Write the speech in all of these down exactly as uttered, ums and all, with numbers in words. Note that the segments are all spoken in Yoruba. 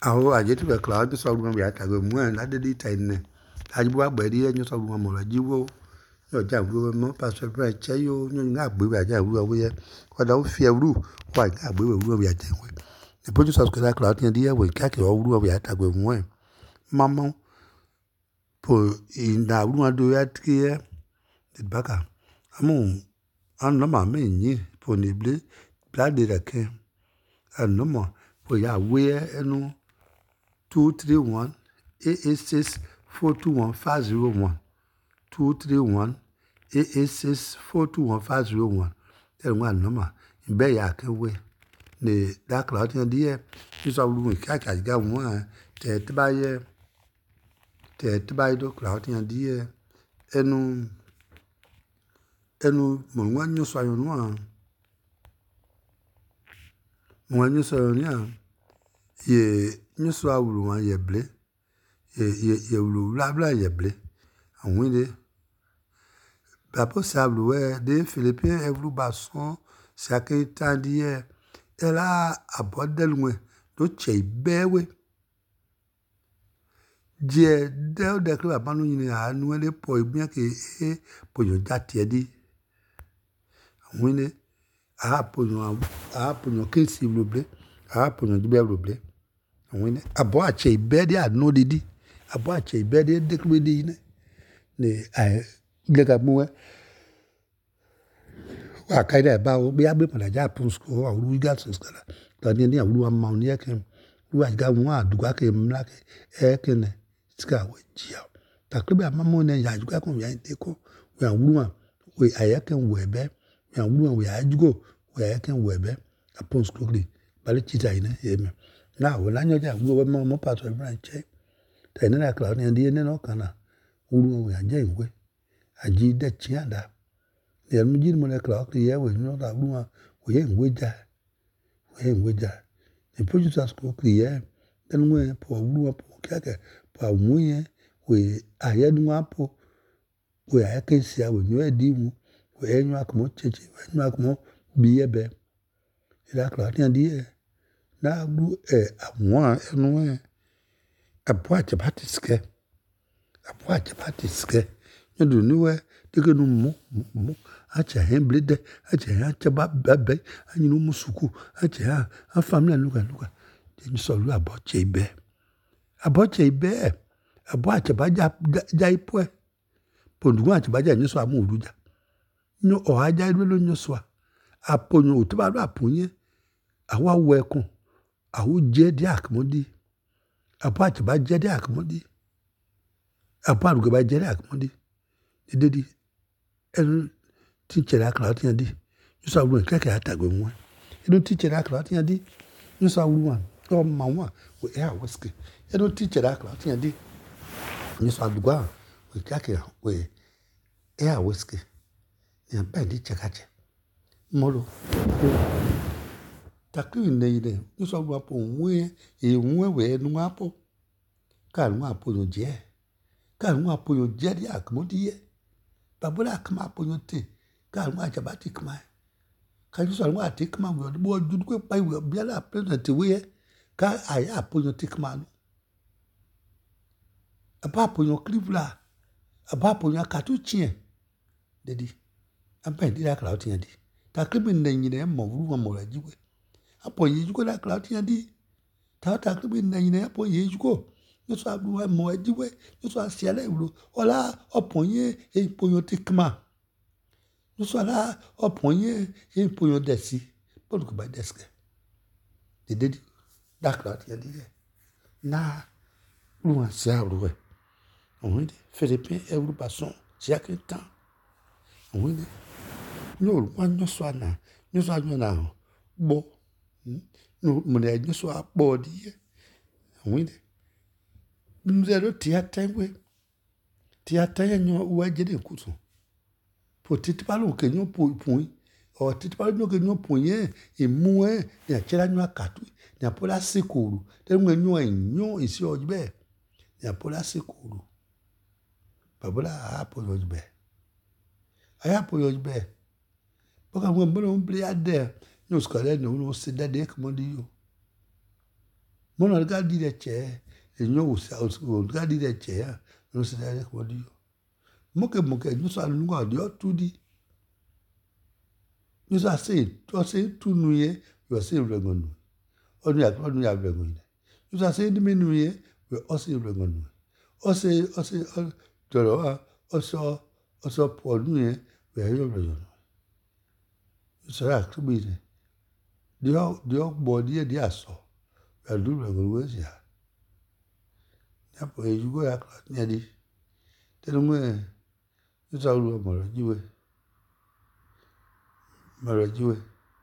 Aho ajetu be cloud so ru ya ta go mu la de di tai ne. Ajibu agbe di enyo so ru mo la jiwo. Yo ja ru mo pastor bra che yo nyo nga gbe wa ja ru wo ye. Ko da o fi ru wa nga gbe we ru ya je we. E po ju so ko la cloud ti di e we ka ke o ru ya ta go mu e. Mama po in da ru do ya ti e de baka. Amu an no ma me ni po ni ble bla de da ke. An no mo po ya we enu two three one eight eight six four two one five zero one two three one eight eight six four two one five zero one. Tell one number. In bay ya can we. The dark cloud in the air. This all room caca got one. Ted by ye. Ted by the cloud in the air. Enu enu one you saw one. One you saw ye you saw one ye ble. Ye ye ye bla bla ye ble. And when they Papa Sabloué, des Philippins, et vous basson, c'est que tant d'hier, elle a abordé loin, d'autres chez Béwe. Dieu, dès que la bande à nous, les pour bien que pour nous dater dit. Oui, ah, pour nous, ah, pour nous, qu'est-ce s'il vous plaît, ah, pour nous, du bien vous plaît. Oui, à boire chez Bédi à nous dit, à boire chez Bédi, dès que vous dites, ne, ah, il est à moi. Wa kaida ba o bi agbe pada ja pun school o ru ga school la ni ni awuru ma ni e ken ru ga won aduga ke mla ke e ken ska we jia ta kle ba mamo ne ya juga kon ya de ko we awuru we aya ken we be we awuru we ajugo we aya ken we be a pun school li ba le chita ina e me na wo la nyo ja wo we mo mo pa so bran che ta ni na kla ni ndi ne no kana uru we anje we aji de chianda. The Almujin Moleclar, the air was not a woman, we ain't with that. We ain't with that. The producers cook the air, then we pour blue up, caca, for we we I had one apple, where I can see our new idea, where you are more church, when you are more be a bear. It are cloud and the air. Now blue air, a one and way. A pot of party scare. A pot of party scare. You do nowhere. They go no more, more. Acha hen blade, acha acha babe, and you know musuku, acha a family look at look. Then you saw you about J Bear. About J Bear. A watch about Jaipoe. Ponduat by Jan, you saw a mood. No, or I died with you saw. Upon you to Barapunye. A wa welcome. A would jediac modi. A patch by jediac modi. A part go by jediac modi. The diddy. And teacher la cloud in di. You saw one crack at a good one. You don't teach la cloud in di. You saw one. Oh, mamma, with air whiskey. You don't teach la cloud in di. You saw the ground with crack with air whiskey. You bend it, check. Molo. Taku in the day. You saw up on where a way no apple. Can't want to your jet. Can't want to your jetty accommodie. Babula come up on your tea. Can't watch about it, my. Can you say what take man with the boy do go by will be a present away? Can I up on your tick man? A pap on your cleavla, a pap on your catuchin. Daddy, I'm painting that cloud in the Tacribin then you name more room more as you will. Upon you go that cloud in the Tacribin then you name upon you go. You saw one more as you way. You saw see a level. Ola upon ye a pon your tick man. You saw that upon ye a pon your desi. But go by desk. They did that cloud in the air. Nah, Louan Sarwe. On Philippine every person, Jack in town. On no one no swana, no swan now. Bo, no money, no swap body. On Zero tia time way. Tia time your wagged in Kuso. Put it palo can you point, or titpalo can you point ye, in moe, near Chelanua Catui, near Pola Securu. Then when you are in no is your bear. Near Pola Securu. Babula apple your bear. I apple your bear. But I'm going to play out there. No scholar, no, no, said that they come on you. Mon regarde dit les chais, et nous aussi, regarde dit les chais, nous c'est derrière quoi dire. Moke moke, nous sommes nous à dire tout dit. Nous sommes assez, tu sais, tout nous y est, tu sais, le nous. On y a, on y a le nous. Nous sommes assez de nous y est, tu sais, le nous. Aussi, aussi, tu vois, aussi, aussi pour nous y est, tu sais, le nous. Nous sommes à tout Dieu, Dieu, bon Dieu, Dieu a ça. La double gauche, ya. Ya pour y jouer à la ni a dit. Tellement, nous allons me jouer. Me jouer.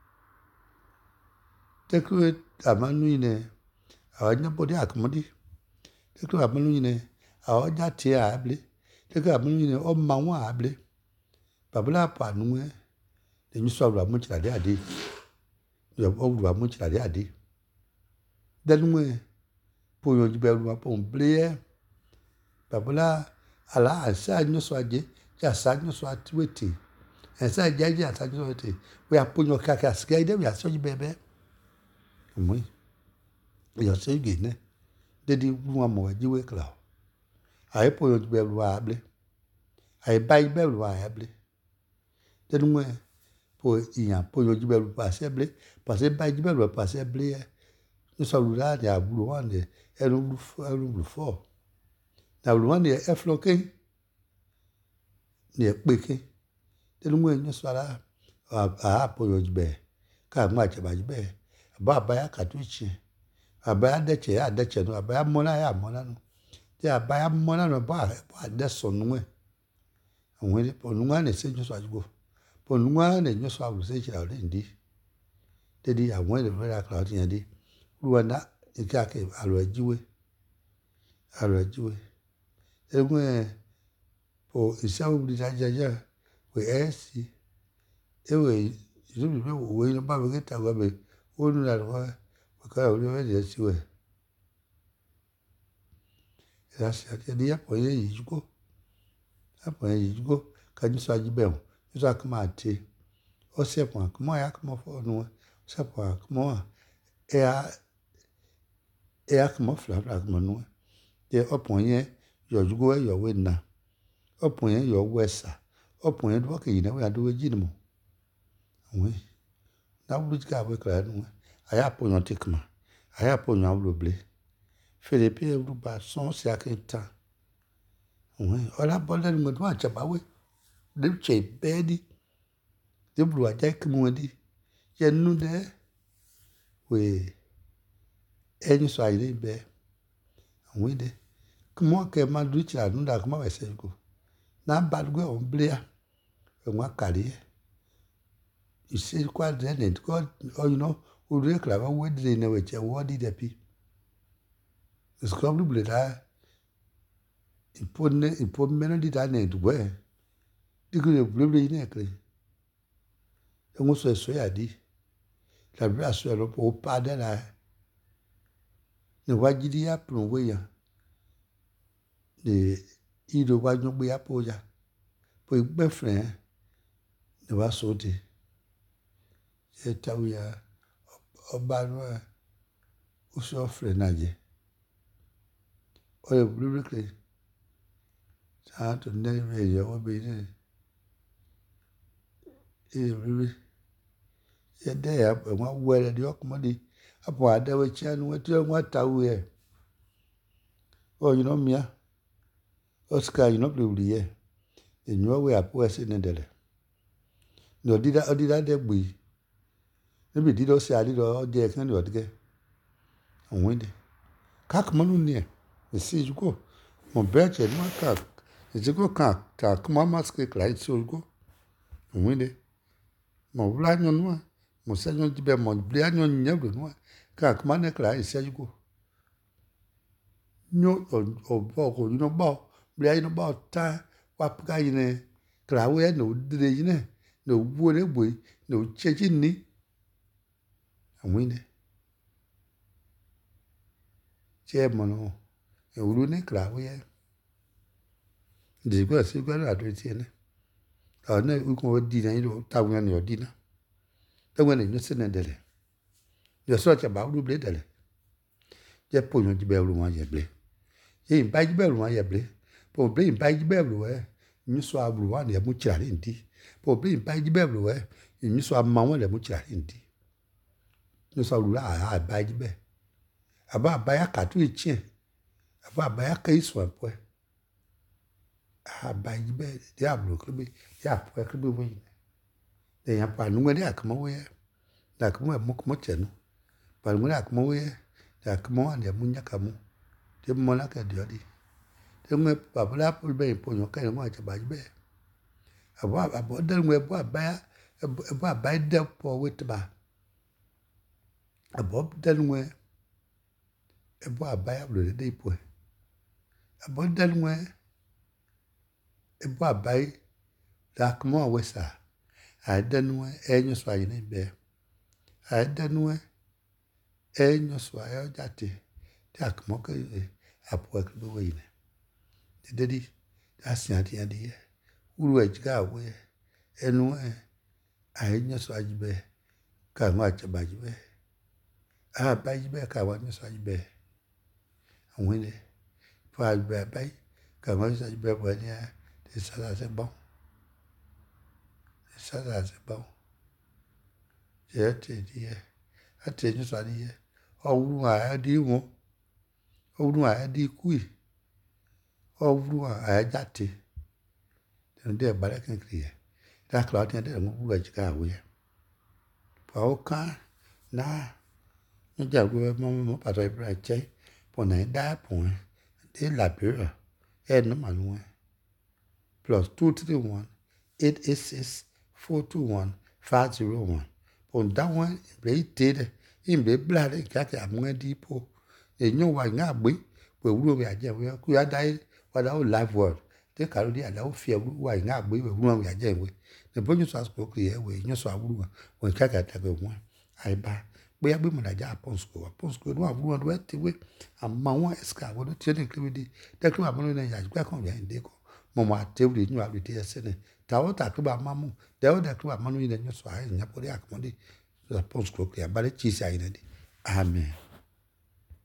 T'es que à manuine, à n'y a pas d'accommodé. T'es que à manuine, à oja tia able. T'es que à manuine, au mawa able. Pabla pas nous, et nous sommes la moitié à dire. Nous avons la moitié à dire. Donne-moi, pour y jouer pour un blé. Pabla, à la, ça, nous soit dit, ya ça, nous soit tué. Esa jaji ata jo te we aponyo kaka sky dem ya so bebe moi yo se gene dedi wu mo ji we kla ai po yo be lu able ai bai be lu able dedi mo po iyan po yo be lu pa se ble pa se bai be lu pa se ble ni so lu la ya bulu wan de e lu e lu fo na lu wan de e floke ni e peke dedi mo ni so la a apoyo jbe ka ma che ba jbe ba ba ya ka tuchi abaya deche ya deche no abaya mona ya mona no ti abaya mona no ba ba de so no e awon le po nuwa ne se jo ajugo po nuwa ne nyo so awu se chi la le ndi dedi awon le vera ka ti yan di ruwana ika ke alo ejiwe alo ejiwe egun po isawu di jajaja we esi ewe izubi be wo yin ba be ta go be o nu la ro ka o le de si we ya se ati di apo ye yijugo apo ye yijugo ka ni so ajibe o ni so akma ati o se pon akma ya akma fo nu se pon akma e a e akma fla fla akma nu de opon ye yo jugo e yo we na opon ye yo wesa opon ye do ke yin we ado we jinimo oui na wulu ka we kra nu aya po yon tikma aya po yon wulu ble Philippe e wulu ba son se akenta oui ola bolen mo do acha ba we de che bedi de wulu aja kmu di ye nu de we enyi so ayi be oui de kmo ke ma du cha nu da kma we se ko na ba gwe on ble ya e wa kari you see quite then God or you know we really clever we did in which a what did the pe it's probably that important important melody that need where the good probably in a clay and also so ya di la bra so lo po pa de la ne wa gidi ya pro we ya de ido wa nyo gbe ya po ya po igbe fren ne wa so de etawia obanwa uso frenaje oye blubrically sa to neve yo obi ni e blubi ye de ya wa were de okomodi apo adawe chanu wetu wa tawe o you know mia Oscar you know blubli ye enyo we apo ese ne dele no dida odida de gbi níbi dídọ́ sí àdídọ́ jẹ́ ẹ̀kan ní ọ̀dẹ́gẹ́ àwọn èdè káàkiri ní ẹ̀ èsì ìjúkò mọ̀ bẹ́ẹ̀ jẹ́ ní wọ́n ká ìjúkò kan káàkiri máa ṣe kíláì tí olùkọ́ àwọn èdè mọ̀ wúlá yàn ní wọ́n mọ̀ sẹ́yìn jíbẹ̀ mọ̀ bí yàn yàn lò ní wọ́n káàkiri máa ní kíláì sí ìjúkò nyó ọ̀bọ̀ kò yín bọ̀ bí yàn bọ̀ tá wà píkà yín ní kíláì ẹ̀ ní òdìdè yín ní òwú ní ègbò ní òchẹ́jì ní àwọn èdè tí ẹ mọ̀ náà ìwúrú ní kíláwé ẹ̀ ìdìgbò sí gbẹ́rù àdó tí ẹ ní ọ̀nà ikú ọdí náà yìí táwọn ẹni ọdí náà táwọn ẹni yóò sì náà dẹ̀lẹ̀ yóò sọ ọ̀chà bá wúlú blé dẹ̀lẹ̀ je po yon jibe ru wan yeble ye ba jibe ru wan yeble po bre ba jibe ru e mi so abru wan ye mu chira ndi po bre ba jibe ru e mi so ama wan le mu chira ndi mi so ru a ba jibe aba ba ya ka tu ichi aba ba ya ka iso po a ba jibe dia abru klibi ya po klibi wo yin de ya pa nu ngwe akama wo ye da kuma mo mo chenu pa ngwe akama wo ye da kuma wan ye mu nya kamu de mo la ka dio di de ngwe pa bla po be po yon ka ngwa cha ba jibe aba aba de ngwe bo ba ya bo ba de po wit ba aba de ngwe ebo abaya blo de ipo abo de ngwe ebo abai da kuma wesa a de ngwe enyo so ayi ne be a de ngwe enyo so ayo jate da kuma ke apo ke be we ne de di da sia ti ade ye uru ejiga we enu e a enyo so ayi be ka ma cha ba ji be a ba ji be ka wa enyo so ayi be wele fa be bai ka ma sa be bo ni de sa sa bon sa sa bon je te di e a te ni so di e o wu a di won o wu a di kui o wu a ja te de de ba la kan kriye da kla ti de mo wu ji ka we pa o kan na ni ja go mo mo pa to ibra che pour na da pour de la pure et no manou plus two three one eight eight six four two one five zero one pour da one be did in be blood ka ka mo di po e nyo wa nga gbe pe wuro we aje we ku ya dai wa da o live word de ka ro di ala o fi wa nga gbe we wuro we aje we ne bo nyo so asko ku ye we nyo so awuro we ka ka ta be won ai ba bóyá gbé mọ̀nàjà àpọ̀nsùkò àpọ̀nsùkò ní àbúrò ọdún ẹ̀ ti wé àmọ́ àwọn ẹ̀sìkà àwọn ọdún tí ó ní kílódé tẹ́kíló àmọ́nú ní àjùgbà kan yẹn dé kọ́ mọ̀ mọ̀ àtẹ́wìrì ní wàá lùdí ẹsẹ̀ ní tàwọn tàkíló àmọ́mú tẹ́wọ́ tàkíló àmọ́nú yìí ní ẹ̀yọ́ sọ àyè ìyàpọ̀ ní àkọ́mọ́dé àpọ̀nsùkò kìí àbálẹ̀ tí ì sí àyè náà dé. Amen.